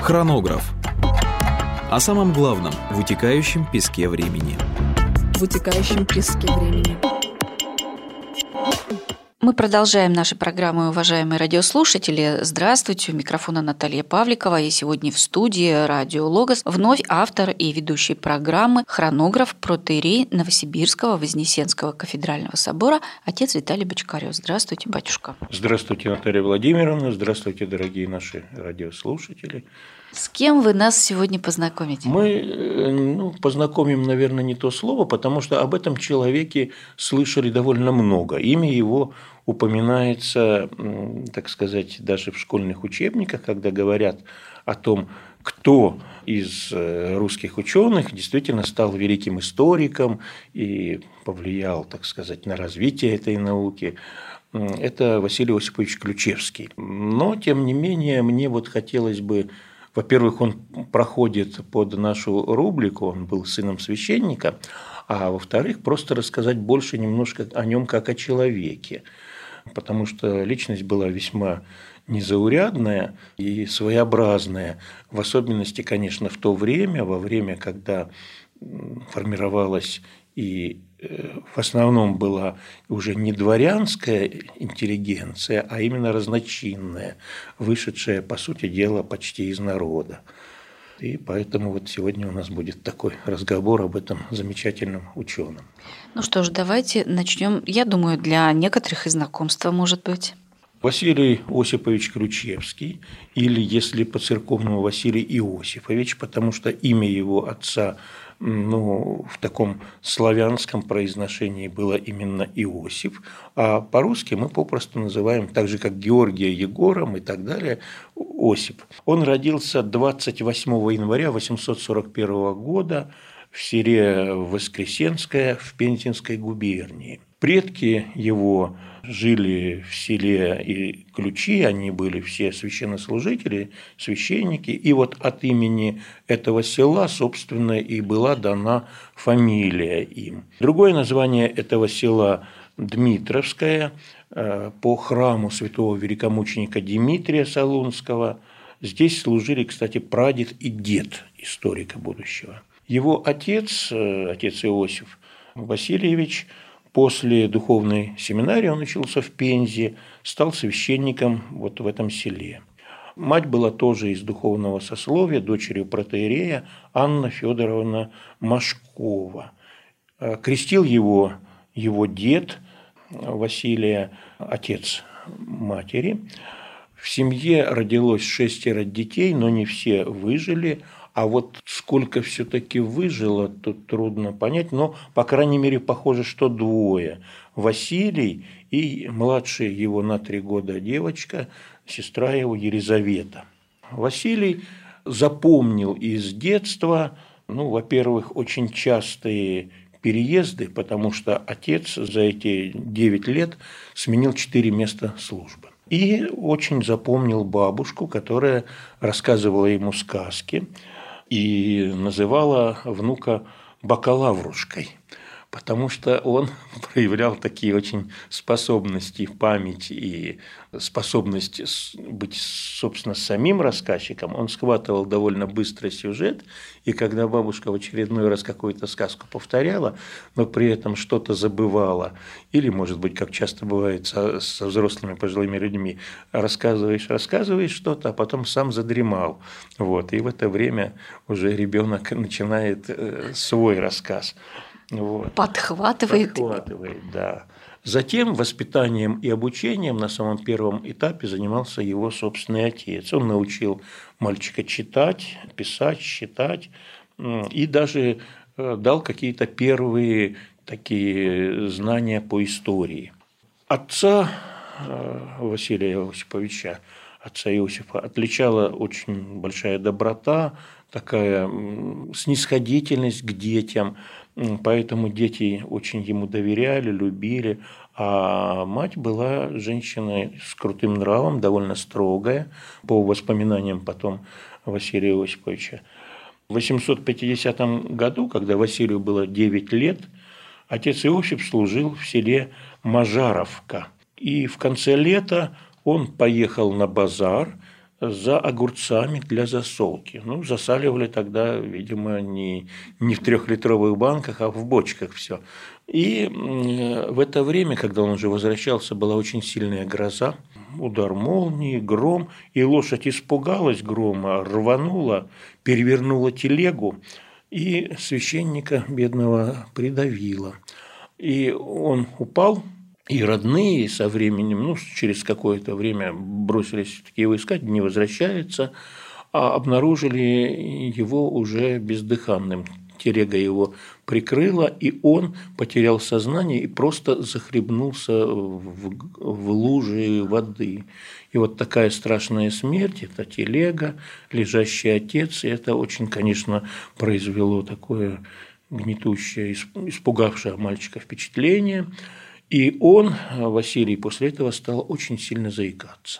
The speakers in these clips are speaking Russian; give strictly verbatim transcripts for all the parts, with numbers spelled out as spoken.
Хронограф. О самом главном в утекающем песке времени. В утекающем песке времени. Мы продолжаем наши программы, уважаемые радиослушатели. Здравствуйте, у микрофона Наталья Павликова. И сегодня в студии радио «Логос» вновь автор и ведущий программы, хронограф, протоиерей Новосибирского Вознесенского кафедрального собора отец Виталий Бочкарев. Здравствуйте, батюшка. Здравствуйте, Наталья Владимировна. Здравствуйте, дорогие наши радиослушатели. С кем вы нас сегодня познакомите? Мы ну, познакомим, наверное, не то слово, потому что об этом человеке слышали довольно много. Имя его упоминается, так сказать, даже в школьных учебниках, когда говорят о том, кто из русских ученых действительно стал великим историком и повлиял, так сказать, на развитие этой науки. Это Василий Осипович Ключевский. Но, тем не менее, мне вот хотелось бы... Во-первых, он проходит под нашу рубрику, он был сыном священника, а во-вторых, просто рассказать больше немножко о нем как о человеке, потому что личность была весьма незаурядная и своеобразная, в особенности, конечно, в то время, во время, когда формировалась и в основном была уже не дворянская интеллигенция, а именно разночинная, вышедшая, по сути дела, почти из народа. И поэтому вот сегодня у нас будет такой разговор об этом замечательном ученом. Ну что ж, давайте начнем. Я думаю, для некоторых и знакомства, может быть. Василий Осипович Ключевский, или, если по-церковному, Василий Иосифович, потому что имя его отца ну, в таком славянском произношении было именно Иосиф, а по-русски мы попросту называем, так же как Георгия Егором и так далее, Осип. Он родился двадцать восьмого января восемьсот сорок первого года в селе Воскресенское в Пензенской губернии. Предки его жили в селе и Ключи, они были все священнослужители, священники, и вот от имени этого села, собственно, и была дана фамилия им. Другое название этого села Дмитровское, по храму святого великомученика Дмитрия Солунского. Здесь служили, кстати, прадед и дед историка будущего. Его отец, отец Иосиф Васильевич, после духовной семинарии он учился в Пензе, стал священником вот в этом селе. Мать была тоже из духовного сословия, дочерью протоиерея Анна Федоровна Машкова. Крестил его его дед Василия, отец матери. В семье родилось шестеро детей, но не все выжили. А вот сколько все-таки выжило, тут трудно понять, но, по крайней мере, похоже, что двое. Василий и младшая его на три года девочка, сестра его Елизавета. Василий запомнил из детства, ну, во-первых, очень частые переезды, потому что отец за эти девять лет сменил четыре места службы. И очень запомнил бабушку, которая рассказывала ему сказки и называла внука бакалаврушкой, потому что он проявлял такие очень способности, память и способность быть, собственно, самим рассказчиком. Он схватывал довольно быстро сюжет, и когда бабушка в очередной раз какую-то сказку повторяла, но при этом что-то забывала, или, может быть, как часто бывает со, со взрослыми пожилыми людьми, рассказываешь, рассказываешь что-то, а потом сам задремал. Вот, и в это время уже ребенок начинает свой рассказ. Вот. Подхватывает. Подхватывает, да. Затем воспитанием и обучением на самом первом этапе занимался его собственный отец. Он научил мальчика читать, писать, считать и даже дал какие-то первые такие знания по истории. Отца Василия Осиповича, отца Иосифа, отличала очень большая доброта, такая снисходительность к детям. Поэтому дети очень ему доверяли, любили, а мать была женщиной с крутым нравом, довольно строгая, по воспоминаниям потом Василия Осиповича. В восемьсот пятидесятом году, когда Василию было девять лет, отец Иосиф служил в селе Мажаровка. И в конце лета он поехал на базар, за огурцами для засолки. Ну, засаливали тогда, видимо, не, не в трехлитровых банках, а в бочках все. И в это время, когда он уже возвращался, была очень сильная гроза, удар молнии, гром, и лошадь испугалась грома, рванула, перевернула телегу, и священника бедного придавила. И он упал, и родные со временем, ну, через какое-то время бросились его искать, не возвращается, а обнаружили его уже бездыханным. Телега его прикрыла, и он потерял сознание и просто захлебнулся в, в луже воды. И вот такая страшная смерть – это телега, лежащий отец, и это очень, конечно, произвело такое гнетущее, испугавшее мальчика впечатление. И он, Василий, после этого стал очень сильно заикаться.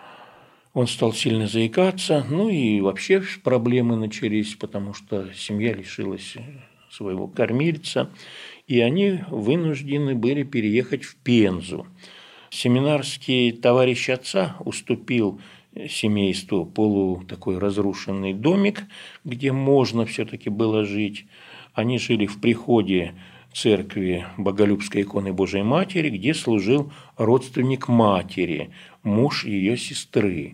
Он стал сильно заикаться, ну и вообще проблемы начались, потому что семья лишилась своего кормильца, и они вынуждены были переехать в Пензу. Семинарский товарищ отца уступил семейству полу такой разрушенный домик, где можно все-таки было жить. Они жили в приходе церкви Боголюбской иконы Божией Матери, где служил родственник матери, муж ее сестры.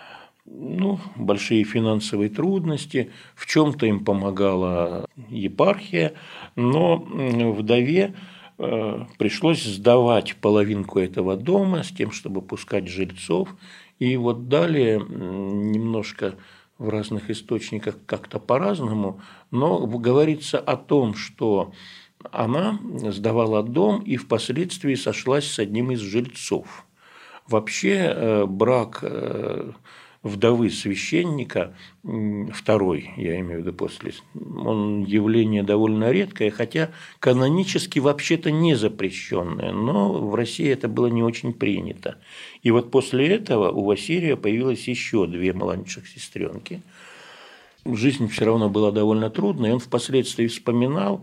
Ну, большие финансовые трудности, в чем-то им помогала епархия, но вдове пришлось сдавать половинку этого дома с тем, чтобы пускать жильцов. И вот далее немножко в разных источниках как-то по-разному, но говорится о том, что она сдавала дом и впоследствии сошлась с одним из жильцов. Вообще брак вдовы священника, второй, я имею в виду после, он явление довольно редкое, хотя канонически вообще-то не запрещенное, но в России это было не очень принято. И вот после этого у Василия появилось еще две младших сестренки. Жизнь все равно была довольно трудной, он впоследствии вспоминал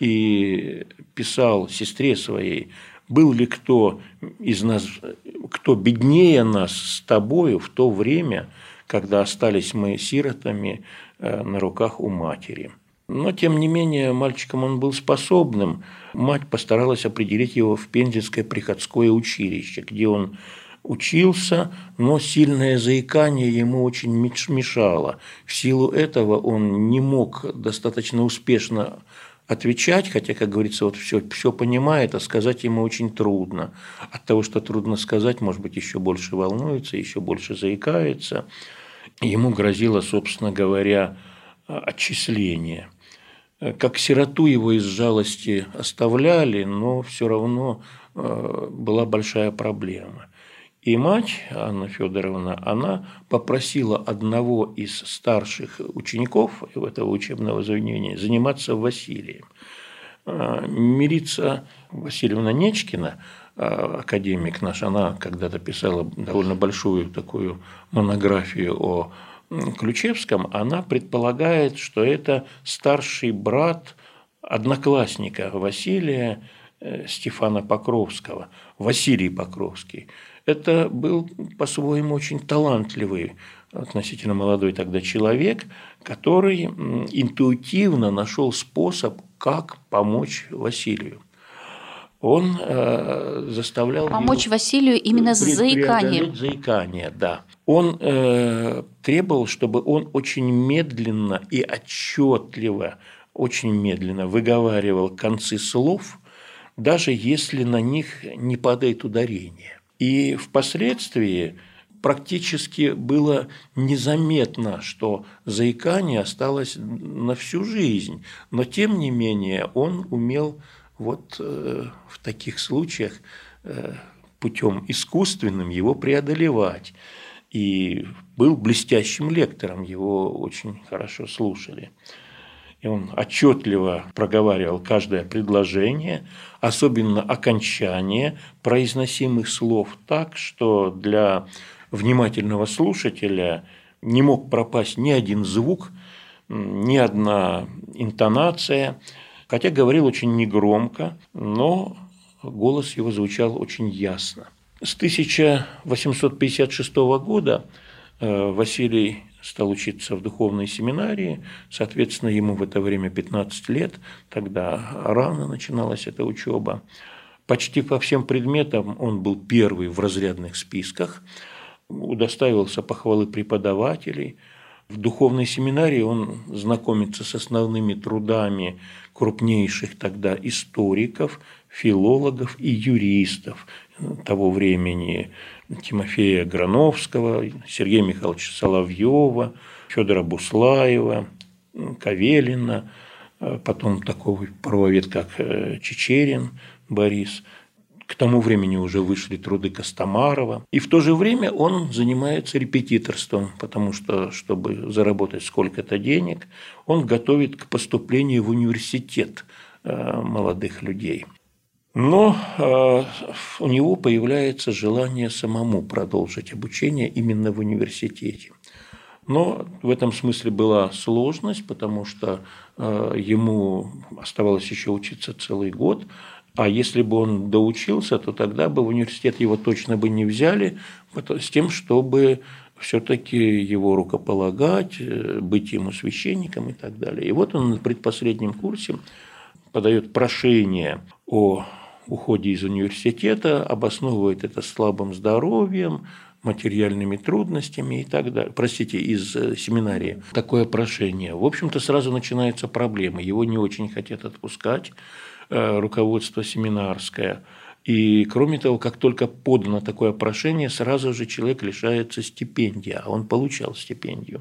и писал сестре своей: был ли кто из нас, кто беднее нас с тобою в то время, когда остались мы сиротами на руках у матери. Но, тем не менее, мальчиком он был способным. Мать постаралась определить его в Пензенское приходское училище, где он учился, но сильное заикание ему очень мешало. В силу этого он не мог достаточно успешно отвечать, хотя, как говорится, вот все, все понимает, а сказать ему очень трудно. От того, что трудно сказать, может быть, еще больше волнуется, еще больше заикается. Ему грозило, собственно говоря, отчисление. Как сироту его из жалости оставляли, но все равно была большая проблема. И мать, Анна Федоровна, она попросила одного из старших учеников этого учебного заведения заниматься Василием. Мирица Васильевна Нечкина, академик наш, она когда-то писала довольно большую такую монографию о Ключевском, она предполагает, что это старший брат одноклассника Василия, Стефана Покровского, Василий Покровский. Это был по-своему очень талантливый, относительно молодой тогда человек, который интуитивно нашел способ, как помочь Василию. Он э, заставлял помочь его Василию именно с заиканием. Заикание, да. Он э, требовал, чтобы он очень медленно и отчетливо, очень медленно выговаривал концы слов, даже если на них не падает ударение. И впоследствии практически было незаметно, что заикание осталось на всю жизнь. Но, тем не менее, он умел вот э, в таких случаях э, путем искусственным его преодолевать. И был блестящим лектором, его очень хорошо слушали. И он отчетливо проговаривал каждое предложение, особенно окончание произносимых слов так, что для внимательного слушателя не мог пропасть ни один звук, ни одна интонация, хотя говорил очень негромко, но голос его звучал очень ясно. С тысяча восемьсот пятьдесят шестого года Василий стал учиться в духовной семинарии, соответственно, ему в это время пятнадцать лет, тогда рано начиналась эта учеба. Почти по всем предметам он был первый в разрядных списках, удостаивался похвалы преподавателей. В духовной семинарии он знакомится с основными трудами крупнейших тогда историков, филологов и юристов того времени: Тимофея Грановского, Сергея Михайловича Соловьева, Федора Буслаева, Кавелина, потом такой правовед, как Чичерин Борис. К тому времени уже вышли труды Костомарова. И в то же время он занимается репетиторством, потому что, чтобы заработать сколько-то денег, он готовит к поступлению в университет молодых людей. Но у него появляется желание самому продолжить обучение именно в университете. Но в этом смысле была сложность, потому что ему оставалось еще учиться целый год. А если бы он доучился, то тогда бы в университет его точно бы не взяли, с тем, чтобы все-таки его рукополагать, быть ему священником и так далее. И вот он на предпоследнем курсе подает прошение о уходе из университета, обосновывает это слабым здоровьем, материальными трудностями и так далее. Простите, из семинарии. Такое прошение. В общем-то, сразу начинаются проблемы. Его не очень хотят отпускать, руководство семинарское. И, кроме того, как только подано такое прошение, сразу же человек лишается стипендии, а он получал стипендию.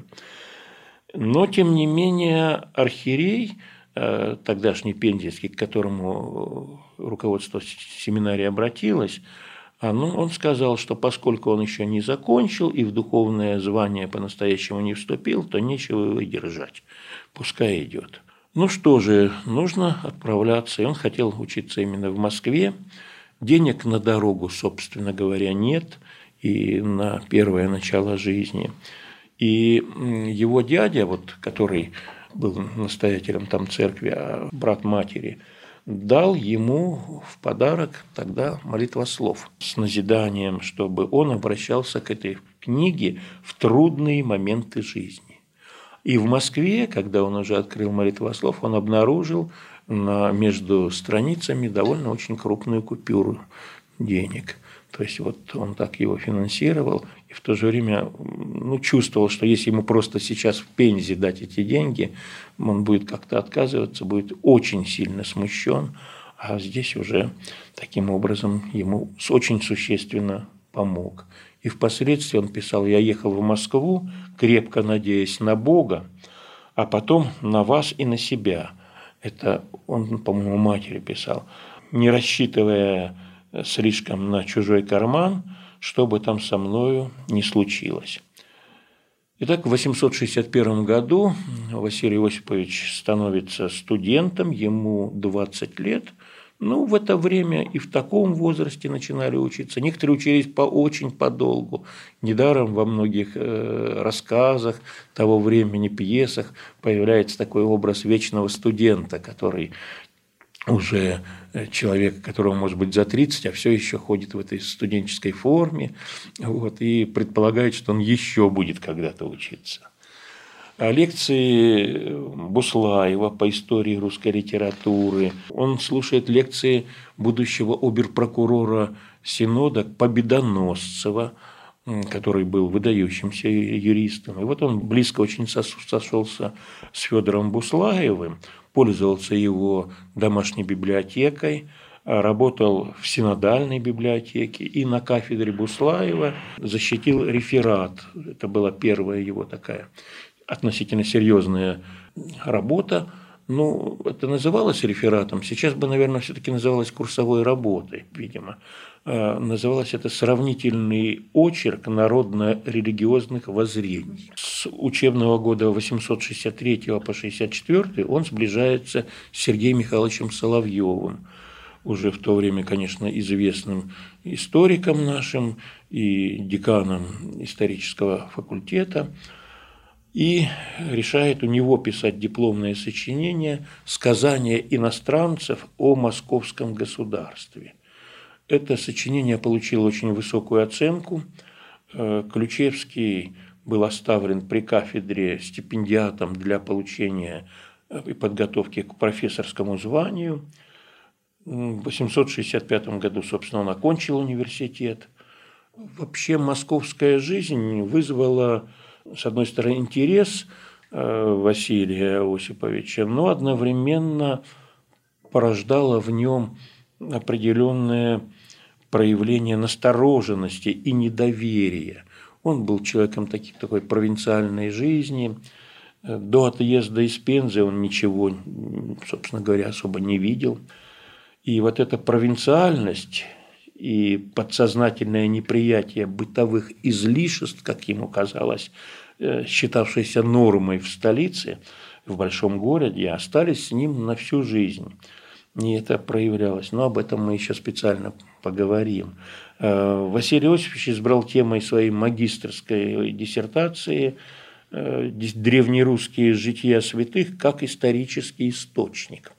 Но, тем не менее, архиерей, тогдашний Пензенский, к которому руководство семинарии обратилось, он сказал, что поскольку он еще не закончил и в духовное звание по-настоящему не вступил, то нечего его держать, пускай идет. Ну что же, нужно отправляться. И он хотел учиться именно в Москве. Денег на дорогу, собственно говоря, нет, и на первое начало жизни. И его дядя, вот, который был настоятелем там церкви, а брат матери, дал ему в подарок тогда молитвослов с назиданием, чтобы он обращался к этой книге в трудные моменты жизни. И в Москве, когда он уже открыл молитвослов, он обнаружил на, между страницами довольно очень крупную купюру денег. То есть вот он так его финансировал и в то же время ну, чувствовал, что если ему просто сейчас в Пензе дать эти деньги, он будет как-то отказываться, будет очень сильно смущен, а здесь уже таким образом ему очень существенно помог. И впоследствии он писал: «Я ехал в Москву, крепко надеясь на Бога, а потом на вас и на себя». Это он, по-моему, матери писал, не рассчитывая слишком на чужой карман, что бы там со мною ни случилось. Итак, в восемьсот шестьдесят первом году Василий Осипович становится студентом, ему двадцать лет. Ну, в это время и в таком возрасте начинали учиться. Некоторые учились по очень подолгу. Недаром во многих э, рассказах того времени, пьесах появляется такой образ вечного студента, который уже человек, которому может быть за тридцать, а все еще ходит в этой студенческой форме, вот, и предполагает, что он еще будет когда-то учиться. А лекции Буслаева по истории русской литературы. Он слушает лекции будущего оберпрокурора Синода Победоносцева, который был выдающимся юристом. И вот он близко очень сошелся с Федором Буслаевым, пользовался его домашней библиотекой, работал в синодальной библиотеке и на кафедре Буслаева защитил реферат. Это была первая его такая относительно серьезная работа. Ну, это называлось рефератом. Сейчас бы, наверное, все-таки называлось курсовой работой, видимо. Называлось это «Сравнительный очерк народно-религиозных воззрений». С учебного года восемьсот шестьдесят третьего по шестьдесят четвёртый он сближается с Сергеем Михайловичем Соловьевым, уже в то время, конечно, известным историком нашим и деканом исторического факультета, и решает у него писать дипломное сочинение «Сказания иностранцев о московском государстве». Это сочинение получило очень высокую оценку. Ключевский был оставлен при кафедре стипендиатом для получения и подготовки к профессорскому званию. В восемьсот шестьдесят пятом году, собственно, он окончил университет. Вообще московская жизнь вызвала, с одной стороны, интерес Василия Осиповича, но одновременно порождала в нем определенное проявление настороженности и недоверия. Он был человеком таки, такой провинциальной жизни. До отъезда из Пензы он ничего, собственно говоря, особо не видел. И вот эта провинциальность и подсознательное неприятие бытовых излишеств, как ему казалось, считавшейся нормой в столице, в большом городе, остались с ним на всю жизнь. И это проявлялось. Но об этом мы еще специально поговорим. Василий Осипович избрал темой своей магистерской диссертации древнерусские жития святых как исторический источник.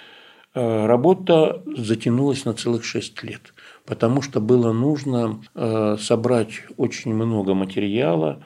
Работа затянулась на целых шесть лет, потому что было нужно собрать очень много материала.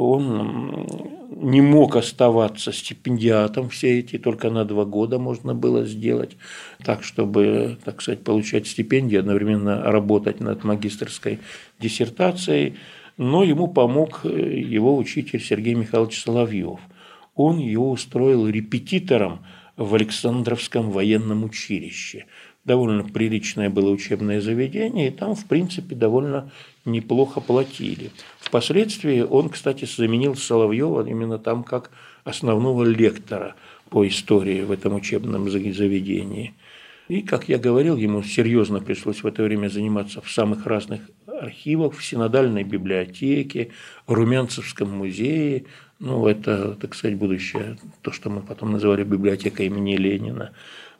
Он не мог оставаться стипендиатом, все эти только на два года можно было сделать, так, чтобы, так сказать, получать стипендию, одновременно работать над магистерской диссертацией. Но ему помог его учитель Сергей Михайлович Соловьев. Он его устроил репетитором в Александровском военном училище. Довольно приличное было учебное заведение, и там, в принципе, довольно неплохо платили. Впоследствии он, кстати, заменил Соловьева именно там как основного лектора по истории в этом учебном заведении. И, как я говорил, ему серьезно пришлось в это время заниматься в самых разных архивах, в Синодальной библиотеке, в Румянцевском музее. Ну, это, так сказать, будущее, то, что мы потом называли библиотекой имени Ленина.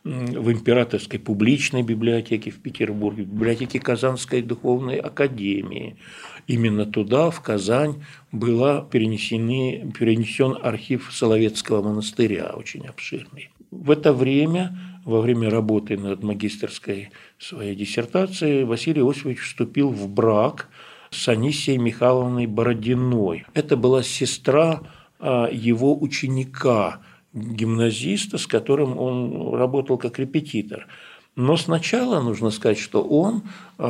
В Императорской публичной библиотеке в Петербурге, в библиотеке Казанской духовной академии. Именно туда, в Казань, был перенесен архив Соловецкого монастыря, очень обширный. В это время, во время работы над магистерской своей диссертацией, Василий Осипович вступил в брак с Анисией Михайловной Бородиной. Это была сестра его ученика, гимназиста, с которым он работал как репетитор. Но сначала нужно сказать, что он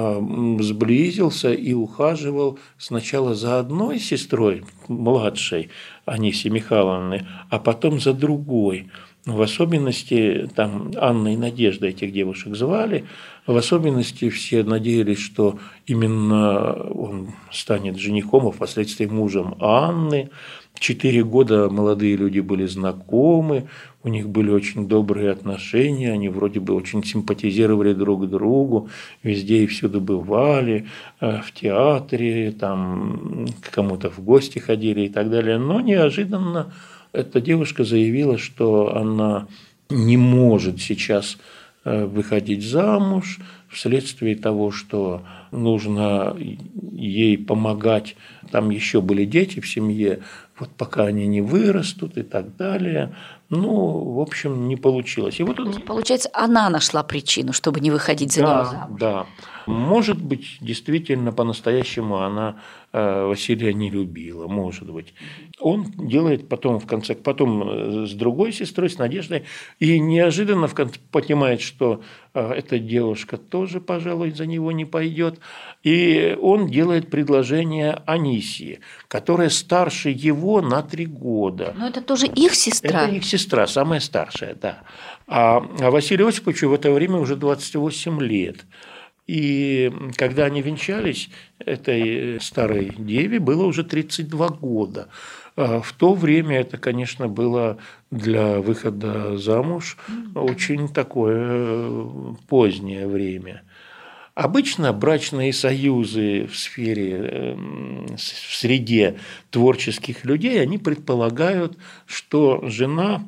э, сблизился и ухаживал сначала за одной сестрой, младшей Анисией Михайловной, а потом за другой. В особенности, там Анна и Надежда этих девушек звали, в особенности все надеялись, что именно он станет женихом, а впоследствии мужем Анны. Четыре года молодые люди были знакомы, у них были очень добрые отношения, они вроде бы очень симпатизировали друг другу, везде и всюду бывали, в театре, там, к кому-то в гости ходили и так далее. Но неожиданно эта девушка заявила, что она не может сейчас выходить замуж вследствие того, что нужно ей помогать. Там еще были дети в семье, вот пока они не вырастут и так далее. Ну, в общем, не получилось. И вот он... Получается, она нашла причину, чтобы не выходить за да, него замуж. Да, может быть, действительно, по-настоящему она Василия не любила, может быть. Он делает потом, в конце, потом с другой сестрой, с Надеждой, и неожиданно в конце понимает, что эта девушка тоже, пожалуй, за него не пойдет. И он делает предложение Анисии, которая старше его на три года. Но это тоже их сестра. Это их сестра, самая старшая, да. А Василию Осиповичу в это время уже двадцать восемь лет. И когда они венчались, этой старой деве было уже тридцать два года. В то время это, конечно, было для выхода замуж очень такое позднее время. Обычно брачные союзы в сфере, в среде творческих людей, они предполагают, что жена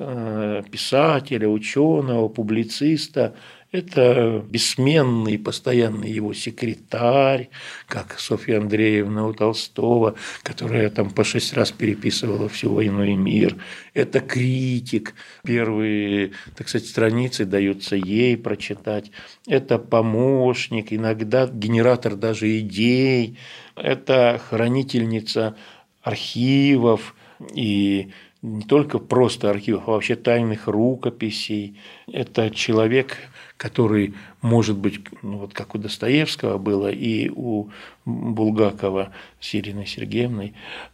писателя, ученого, публициста – это бессменный, постоянный его секретарь, как Софья Андреевна у Толстого, которая там по шесть раз переписывала всю «Войну и мир». Это критик. Первые, так сказать, страницы даются ей прочитать. Это помощник, иногда генератор даже идей. Это хранительница архивов, и не только просто архивов, а вообще тайных рукописей. Это человек, который, может быть, ну, вот как у Достоевского было и у Булгакова с Ириной Сергеевной,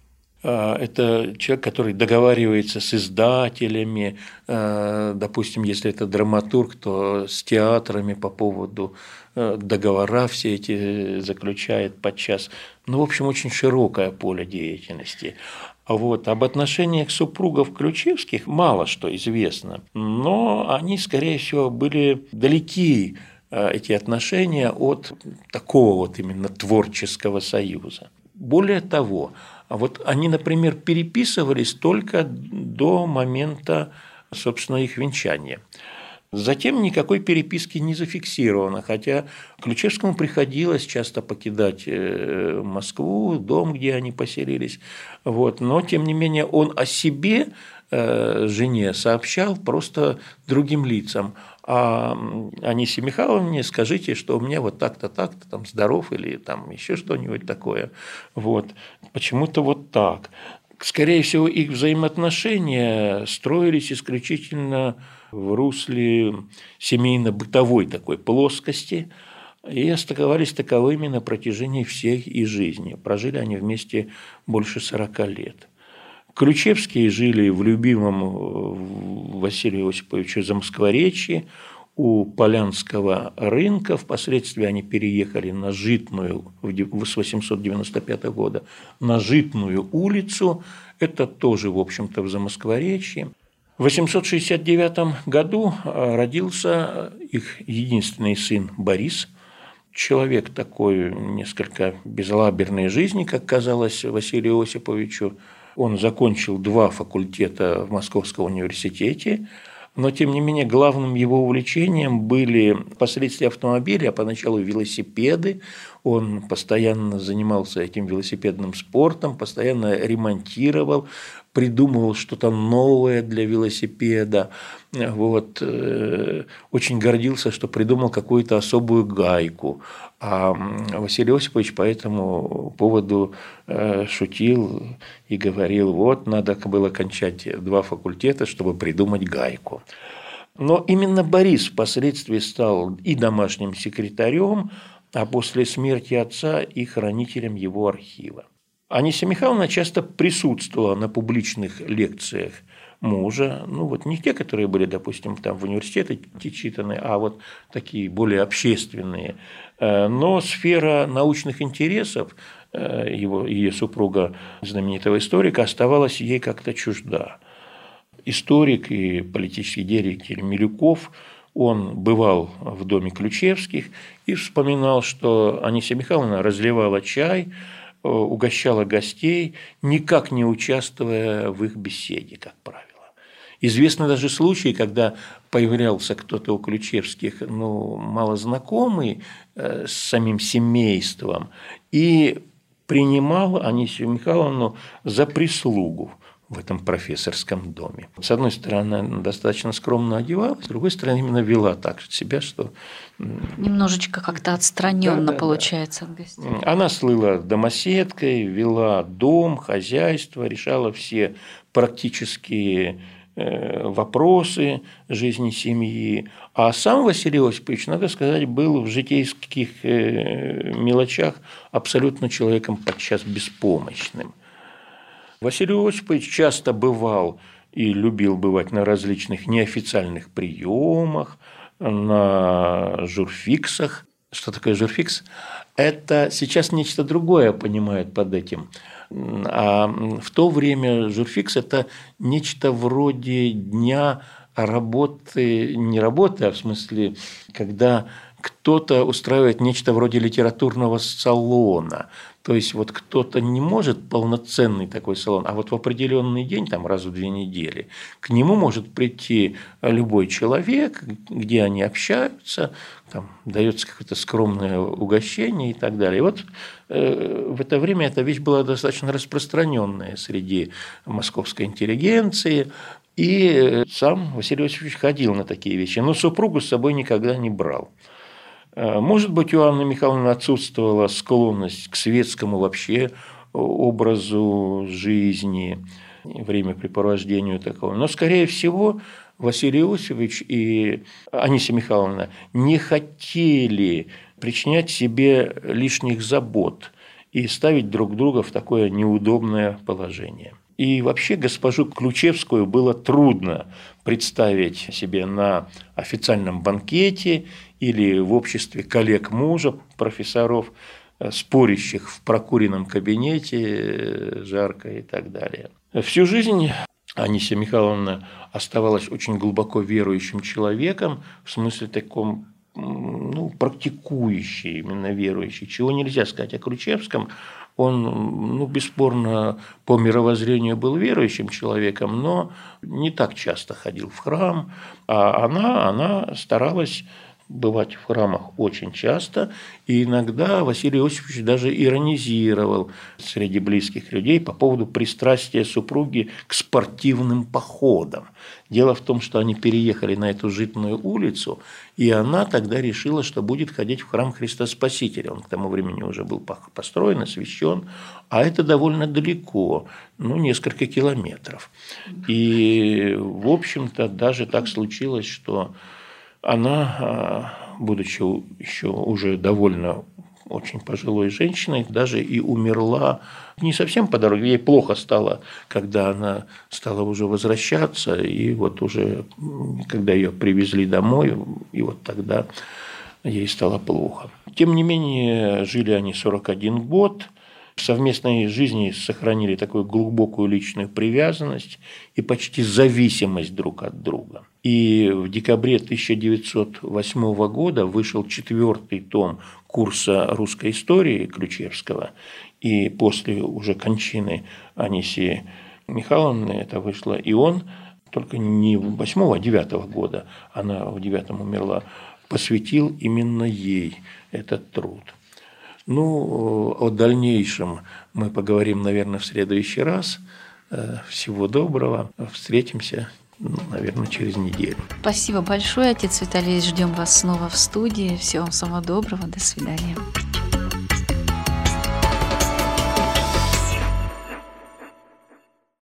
это человек, который договаривается с издателями, допустим, если это драматург, то с театрами по поводу договора все эти заключает подчас. Ну, в общем, очень широкое поле деятельности. Вот. Об отношениях супругов Ключевских мало что известно, но они, скорее всего, были далеки, эти отношения, от такого вот именно творческого союза. Более того, вот они, например, переписывались только до момента, собственно, их венчания. Затем никакой переписки не зафиксировано, хотя Ключевскому приходилось часто покидать Москву, дом, где они поселились. Вот. Но, тем не менее, он о себе, жене, сообщал просто другим лицам. А Анисе Михайловне скажите, что у меня вот так-то, так-то, там, здоров или там еще что-нибудь такое. Вот. Почему-то вот так. Скорее всего, их взаимоотношения строились исключительно в русле семейно-бытовой такой плоскости и оставались таковыми на протяжении всей их жизни. Прожили они вместе больше сорока лет. Ключевские жили в любимом Василия Осиповича Замоскворечье, у Полянского рынка. Впоследствии они переехали на Житную с восемьсот девяносто пятого года на Житную улицу. Это тоже, в общем-то, в Замоскворечье. В восемьсот шестьдесят девятом году родился их единственный сын Борис. Человек такой несколько безалаберной жизни, как казалось Василию Осиповичу. Он закончил два факультета в Московском университете, но, тем не менее, главным его увлечением были впоследствии автомобили, а поначалу велосипеды. Он постоянно занимался этим велосипедным спортом, постоянно ремонтировал, придумывал что-то новое для велосипеда. Вот. Очень гордился, что придумал какую-то особую гайку. А Василий Осипович по этому поводу шутил и говорил: вот, надо было кончать два факультета, чтобы придумать гайку. Но именно Борис впоследствии стал и домашним секретарем, а после смерти отца и хранителем его архива. Анисия Михайловна часто присутствовала на публичных лекциях мужа, ну вот не те, которые были, допустим, там в университете читаны, а вот такие более общественные. Но сфера научных интересов его, ее супруга, знаменитого историка, оставалась ей как-то чужда. Историк и политический деятель Милюков, он бывал в доме Ключевских и вспоминал, что Анисия Михайловна разливала чай, угощала гостей, никак не участвуя в их беседе, как правило. Известны даже случаи, когда появлялся кто-то у Ключевских, ну, малознакомый э, с самим семейством, и принимал Анисию Михайловну за прислугу в этом профессорском доме. С одной стороны, она достаточно скромно одевалась, с другой стороны, именно вела так себя, что... Немножечко как-то отстраненно да, да, получается да. от гостей. Она слыла домоседкой, вела дом, хозяйство, решала все практические вопросы жизни семьи. А сам Василий Осипович, надо сказать, был в житейских мелочах абсолютно человеком подчас беспомощным. Василий Осипович часто бывал и любил бывать на различных неофициальных приемах, на журфиксах. Что такое журфикс? Это сейчас нечто другое понимают под этим. А в то время журфикс – это нечто вроде дня работы, не работы, а в смысле, когда кто-то устраивает нечто вроде литературного салона. То есть вот кто-то не может полноценный такой салон, а вот в определенный день, там раз в две недели, к нему может прийти любой человек, где они общаются, там дается какое-то скромное угощение и так далее. И вот э, в это время эта вещь была достаточно распространенная среди московской интеллигенции, и сам Василий Осипович ходил на такие вещи, но супругу с собой никогда не брал. Может быть, у Анны Михайловны отсутствовала склонность к светскому вообще образу жизни, времяпрепровождению такого. Но, скорее всего, Василий Иосифович и Анисия Михайловна не хотели причинять себе лишних забот и ставить друг друга в такое неудобное положение. И вообще госпожу Ключевскую было трудно представить себе на официальном банкете или в обществе коллег мужа, профессоров, спорящих в прокуренном кабинете, жарко и так далее. Всю жизнь Анисия Михайловна оставалась очень глубоко верующим человеком, в смысле таком, ну, практикующий, именно верующий, чего нельзя сказать о Ключевском. Он, ну, бесспорно, по мировоззрению был верующим человеком, но не так часто ходил в храм, а она, она старалась бывать в храмах очень часто, и иногда Василий Иосифович даже иронизировал среди близких людей по поводу пристрастия супруги к спортивным походам. Дело в том, что они переехали на эту житную улицу, и она тогда решила, что будет ходить в храм Христа Спасителя. Он к тому времени уже был построен, освящен, а это довольно далеко, ну, несколько километров. И, в общем-то, даже так случилось, что она, будучи еще уже довольно очень пожилой женщиной, даже и умерла не совсем по дороге. Ей плохо стало, когда она стала уже возвращаться, и вот уже, когда ее привезли домой, и вот тогда ей стало плохо. Тем не менее, жили они сорок один год, в совместной жизни сохранили такую глубокую личную привязанность и почти зависимость друг от друга. И в декабре тысяча девятьсот восьмого года вышел четвертый том курса русской истории Ключевского, и после уже кончины Анисии Михайловны это вышло, и он, только не восьмого, а девятого года, она в девятом умерла, посвятил именно ей этот труд. Ну, о дальнейшем мы поговорим, наверное, в следующий раз. Всего доброго. Встретимся, ну, наверное, через неделю. Спасибо большое, отец Виталий. Ждем вас снова в студии. Всего вам самого доброго. До свидания.